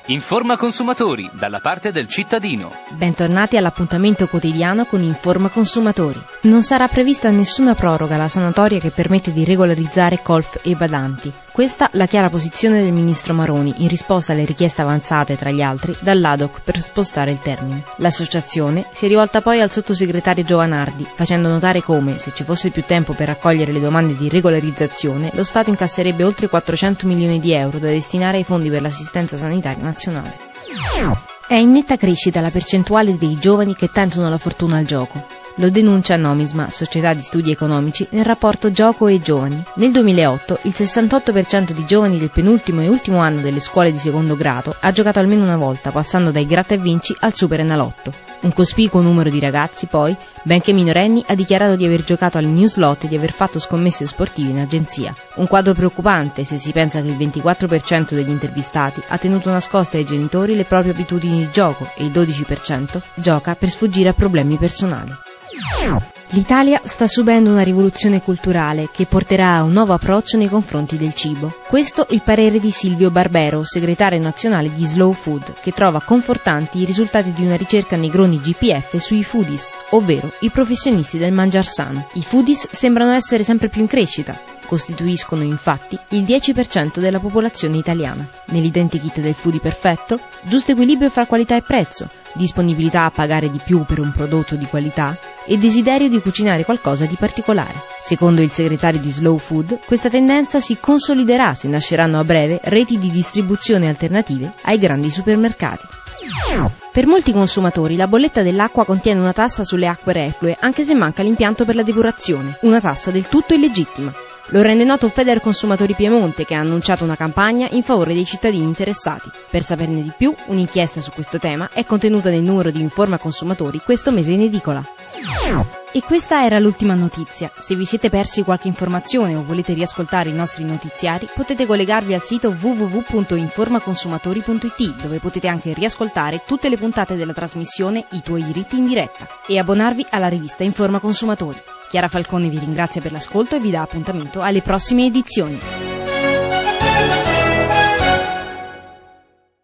Informa Consumatori, dalla parte del cittadino. Bentornati all'appuntamento quotidiano con Informa Consumatori. Non sarà prevista nessuna proroga alla sanatoria che permette di regolarizzare colf e badanti. Questa la chiara posizione del ministro Maroni in risposta alle richieste avanzate, tra gli altri, dall'ADOC per spostare il termine. L'associazione si è rivolta poi al sottosegretario Giovanardi, facendo notare come, se ci fosse più tempo per raccogliere le domande di regolarizzazione, lo Stato incasserebbe oltre 400 milioni di euro da destinare ai fondi per l'assistenza sanitaria nazionale. È in netta crescita la percentuale dei giovani che tentano la fortuna al gioco. Lo denuncia Nomisma, società di studi economici, nel rapporto Gioco e Giovani. Nel 2008 il 68% di giovani del penultimo e ultimo anno delle scuole di secondo grado ha giocato almeno una volta, passando dai gratta e vinci al Super Enalotto. Un cospicuo numero di ragazzi, poi, benché minorenni, ha dichiarato di aver giocato al newslot e di aver fatto scommesse sportive in agenzia. Un quadro preoccupante se si pensa che il 24% degli intervistati ha tenuto nascoste ai genitori le proprie abitudini di gioco e il 12% gioca per sfuggire a problemi personali. L'Italia sta subendo una rivoluzione culturale che porterà a un nuovo approccio nei confronti del cibo. Questo il parere di Silvio Barbero, segretario nazionale di Slow Food, che trova confortanti i risultati di una ricerca Negroni GPF sui foodies, ovvero i professionisti del mangiar sano. I foodies sembrano essere sempre più in crescita. Costituiscono infatti il 10% della popolazione italiana. Nell'identikit del foodie perfetto, giusto equilibrio fra qualità e prezzo, disponibilità a pagare di più per un prodotto di qualità e desiderio di cucinare qualcosa di particolare. Secondo il segretario di Slow Food, questa tendenza si consoliderà se nasceranno a breve reti di distribuzione alternative ai grandi supermercati. Per molti consumatori la bolletta dell'acqua contiene una tassa sulle acque reflue, anche se manca l'impianto per la depurazione, una tassa del tutto illegittima. Lo rende noto Federconsumatori Piemonte, che ha annunciato una campagna in favore dei cittadini interessati. Per saperne di più, un'inchiesta su questo tema è contenuta nel numero di Informa Consumatori questo mese in edicola. E questa era l'ultima notizia. Se vi siete persi qualche informazione o volete riascoltare i nostri notiziari, potete collegarvi al sito www.informaconsumatori.it, dove potete anche riascoltare tutte le puntate della trasmissione I tuoi diritti in diretta e abbonarvi alla rivista Informa Consumatori. Chiara Falcone vi ringrazia per l'ascolto e vi dà appuntamento alle prossime edizioni.